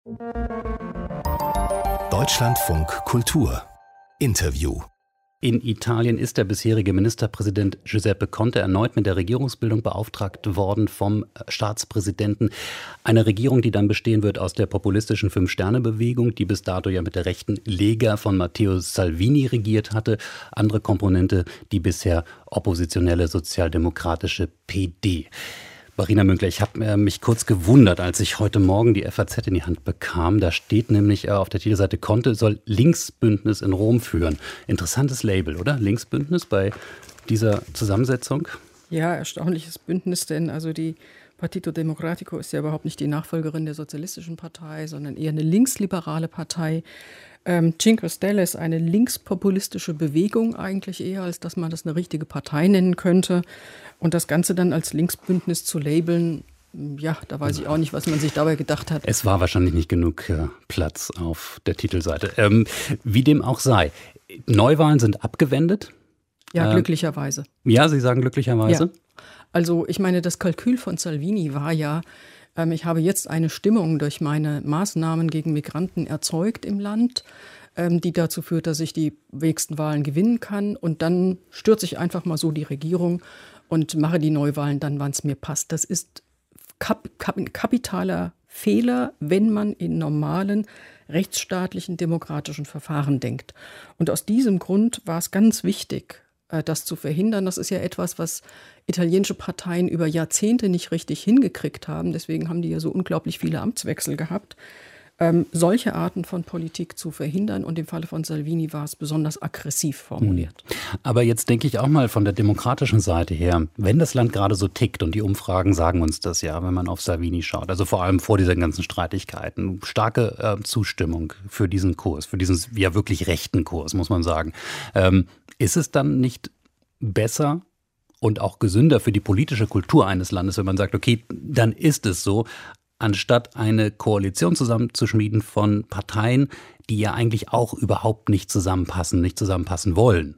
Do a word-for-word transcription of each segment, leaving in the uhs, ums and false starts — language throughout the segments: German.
Deutschlandfunk Kultur Interview. In Italien ist der bisherige Ministerpräsident Giuseppe Conte erneut mit der Regierungsbildung beauftragt worden vom Staatspräsidenten. Eine Regierung, die dann bestehen wird aus der populistischen Fünf-Sterne-Bewegung, die bis dato ja mit der rechten Lega von Matteo Salvini regiert hatte. Andere Komponente, die bisher oppositionelle sozialdemokratische P D. Barina Münkler, ich habe mich kurz gewundert, als ich heute Morgen die F A Z in die Hand bekam. Da steht nämlich auf der Titelseite, Conte soll Linksbündnis in Rom führen. Interessantes Label, oder? Linksbündnis bei dieser Zusammensetzung? Ja, erstaunliches Bündnis, denn also die Partito Democratico ist ja überhaupt nicht die Nachfolgerin der Sozialistischen Partei, sondern eher eine linksliberale Partei. Ähm, Cinque Stelle ist eine linkspopulistische Bewegung eigentlich eher, als dass man das eine richtige Partei nennen könnte. Und das Ganze dann als Linksbündnis zu labeln, ja, da weiß ich auch nicht, was man sich dabei gedacht hat. Es war wahrscheinlich nicht genug äh, Platz auf der Titelseite. Ähm, wie dem auch sei, Neuwahlen sind abgewendet. Ja, ähm, glücklicherweise. Ja, Sie sagen glücklicherweise. Ja. Also ich meine, das Kalkül von Salvini war ja, ähm, ich habe jetzt eine Stimmung durch meine Maßnahmen gegen Migranten erzeugt im Land, ähm, die dazu führt, dass ich die nächsten Wahlen gewinnen kann. Und dann stürze ich einfach mal so die Regierung und mache die Neuwahlen dann, wann es mir passt. Das ist kap- kap- kapitaler Fehler, wenn man in normalen rechtsstaatlichen demokratischen Verfahren denkt. Und aus diesem Grund war es ganz wichtig, das zu verhindern. Das ist ja etwas, was italienische Parteien über Jahrzehnte nicht richtig hingekriegt haben. Deswegen haben die ja so unglaublich viele Amtswechsel gehabt. Ähm, solche Arten von Politik zu verhindern. Und im Falle von Salvini war es besonders aggressiv formuliert. Aber jetzt denke ich auch mal von der demokratischen Seite her, wenn das Land gerade so tickt, und die Umfragen sagen uns das ja, wenn man auf Salvini schaut, also vor allem vor diesen ganzen Streitigkeiten, starke äh, Zustimmung für diesen Kurs, für diesen ja wirklich rechten Kurs, muss man sagen. Ähm, ist es dann nicht besser und auch gesünder für die politische Kultur eines Landes, wenn man sagt, okay, dann ist es so, anstatt eine Koalition zusammenzuschmieden von Parteien, die ja eigentlich auch überhaupt nicht zusammenpassen, nicht zusammenpassen wollen?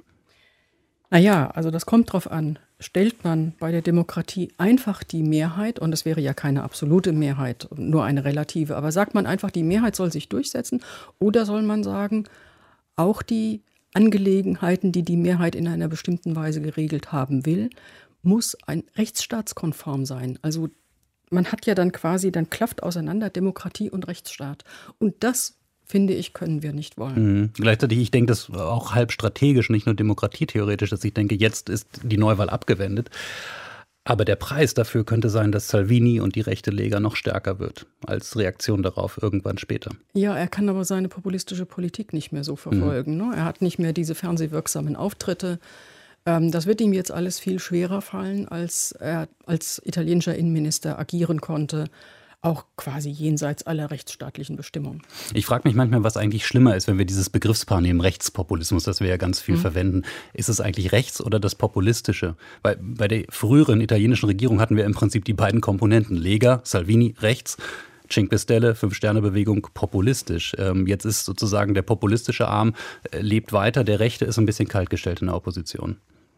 Naja, also das kommt drauf an. Stellt man bei der Demokratie einfach die Mehrheit, und es wäre ja keine absolute Mehrheit, nur eine relative, aber sagt man einfach, die Mehrheit soll sich durchsetzen, oder soll man sagen, auch die Angelegenheiten, die die Mehrheit in einer bestimmten Weise geregelt haben will, muss ein rechtsstaatskonform sein. Also man hat ja dann quasi, dann klafft auseinander Demokratie und Rechtsstaat. Und das, finde ich, können wir nicht wollen. Mhm. Gleichzeitig, ich denke, das auch halb strategisch, nicht nur demokratietheoretisch, dass ich denke, jetzt ist die Neuwahl abgewendet. Aber der Preis dafür könnte sein, dass Salvini und die rechte Lega noch stärker wird, als Reaktion darauf irgendwann später. Ja, er kann aber seine populistische Politik nicht mehr so verfolgen. Mhm. Ne? Er hat nicht mehr diese fernsehwirksamen Auftritte. Ähm, das wird ihm jetzt alles viel schwerer fallen, als er als italienischer Innenminister agieren konnte. Auch quasi jenseits aller rechtsstaatlichen Bestimmungen. Ich frage mich manchmal, was eigentlich schlimmer ist, wenn wir dieses Begriffspaar nehmen, Rechtspopulismus, das wir ja ganz viel mhm. verwenden. Ist es eigentlich rechts oder das Populistische? Weil bei der früheren italienischen Regierung hatten wir im Prinzip die beiden Komponenten. Lega, Salvini, rechts, Cinque Stelle, Fünf-Sterne-Bewegung, populistisch. Ähm, jetzt ist sozusagen der populistische Arm, äh, lebt weiter, der rechte ist ein bisschen kaltgestellt in der Opposition.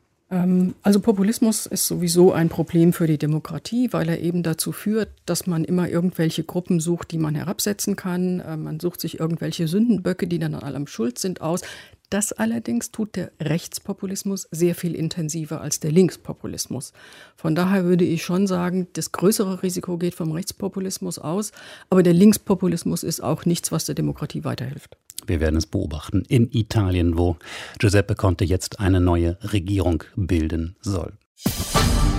Also Populismus ist sowieso ein Problem für die Demokratie, weil er eben dazu führt, dass man immer irgendwelche Gruppen sucht, die man herabsetzen kann. Man sucht sich irgendwelche Sündenböcke, die dann an allem schuld sind, aus. Das allerdings tut der Rechtspopulismus sehr viel intensiver als der Linkspopulismus. Von daher würde ich schon sagen, das größere Risiko geht vom Rechtspopulismus aus, aber der Linkspopulismus ist auch nichts, was der Demokratie weiterhilft. Wir werden es beobachten in Italien, wo Giuseppe Conte jetzt eine neue Regierung bilden soll.